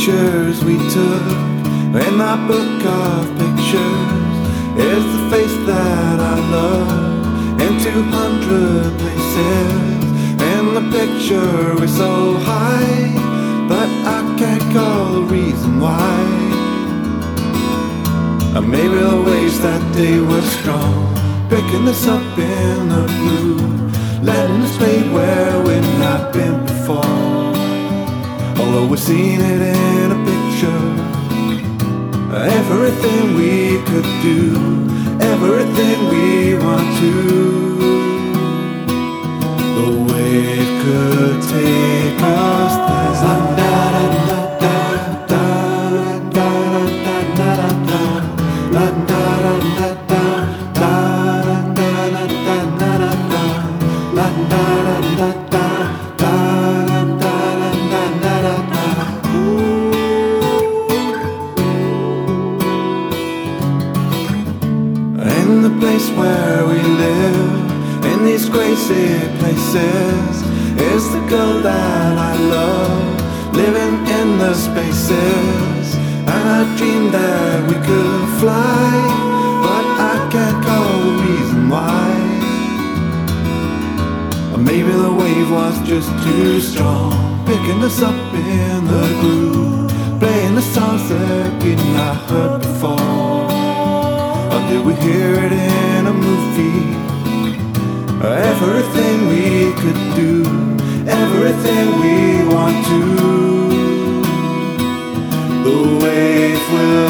pictures we took in that book of pictures is the face that I love in 200 places. In the picture we're so high, but I can't call the reason why. Maybe the waves that day were strong, picking us up in the blue, letting us play where we've not been before. Although we've seen it in a picture, everything we could do, everything we want to. The wave could take us there. In the place where we live, in these crazy places, is the girl that I love, living in the spaces. And I dreamed that we could fly, but I can't call the reason why. Or maybe the wave was just too strong, picking us up in the groove, playing the songs that we'd not heard before. Or did we hear it in a movie? Everything we could do, everything we want to. The wave will